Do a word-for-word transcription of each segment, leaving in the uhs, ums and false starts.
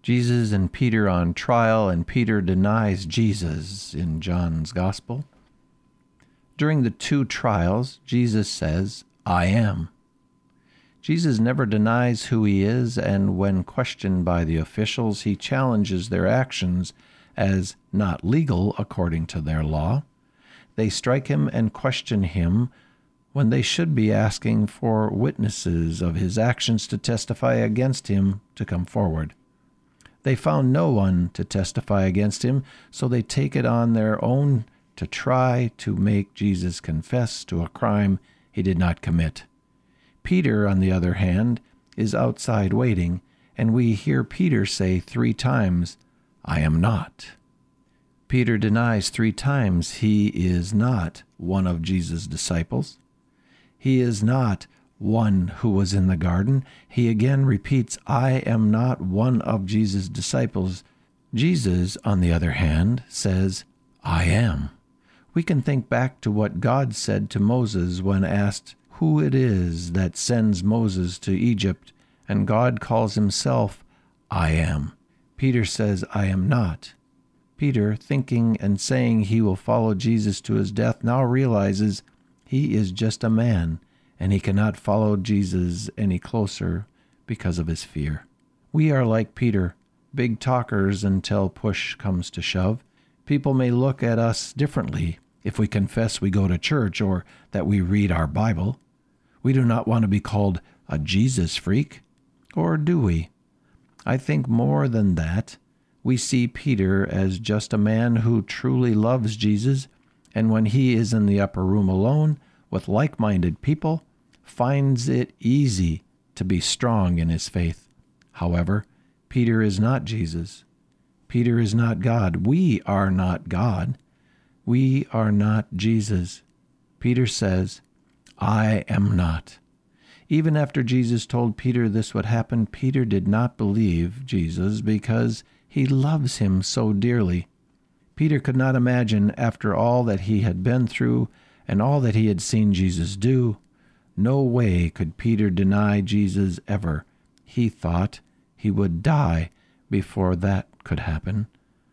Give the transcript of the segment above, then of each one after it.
Jesus and Peter on trial, and Peter denies Jesus in John's Gospel. During the two trials, Jesus says, "I am." Jesus never denies who he is, and when questioned by the officials, he challenges their actions as not legal according to their law. They strike him and question him when they should be asking for witnesses of his actions to testify against him to come forward. They found no one to testify against him, so they take it on their own to try to make Jesus confess to a crime he did not commit. Peter, on the other hand, is outside waiting, and we hear Peter say three times, "I am not." Peter denies three times he is not one of Jesus' disciples. He is not one who was in the garden. He again repeats, "I am not one of Jesus' disciples." Jesus, on the other hand, says, "I am." We can think back to what God said to Moses when asked who it is that sends Moses to Egypt, and God calls himself, "I am." Peter says, "I am not." Peter, thinking and saying he will follow Jesus to his death, now realizes he is just a man, and he cannot follow Jesus any closer because of his fear. We are like Peter, big talkers until push comes to shove. People may look at us differently if we confess we go to church or that we read our Bible. We do not want to be called a Jesus freak, or do we? I think more than that, we see Peter as just a man who truly loves Jesus, and when he is in the upper room alone with like-minded people, finds it easy to be strong in his faith. However, Peter is not Jesus. Peter is not God. We are not God. We are not Jesus. Peter says, "I am not." Even after Jesus told Peter this would happen, Peter did not believe Jesus because he loves him so dearly. Peter could not imagine, after all that he had been through and all that he had seen Jesus do, no way could Peter deny Jesus ever. He thought he would die before that could happen.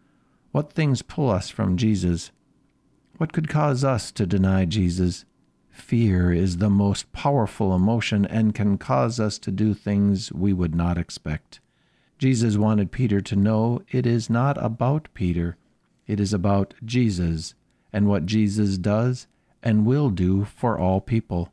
What things pull us from Jesus? What could cause us to deny Jesus? Fear is the most powerful emotion and can cause us to do things we would not expect. Jesus wanted Peter to know it is not about Peter. It is about Jesus and what Jesus does and will do for all people.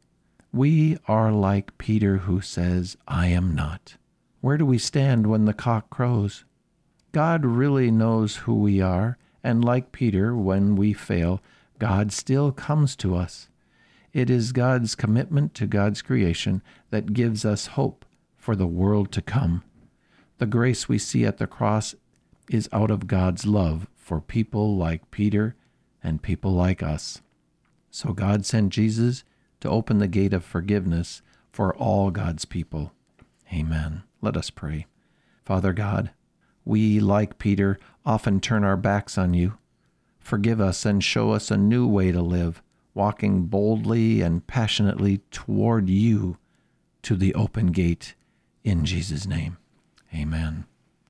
We are like Peter who says, "I am not." Where do we stand when the cock crows? God really knows who we are, and like Peter, when we fail, God still comes to us. It is God's commitment to God's creation that gives us hope for the world to come. The grace we see at the cross is out of God's love for people like Peter and people like us. So God sent Jesus to open the gate of forgiveness for all God's people. Amen. Let us pray. Father God, we, like Peter, often turn our backs on you. Forgive us and show us a new way to live, walking boldly and passionately toward you to the open gate. In Jesus' name, amen.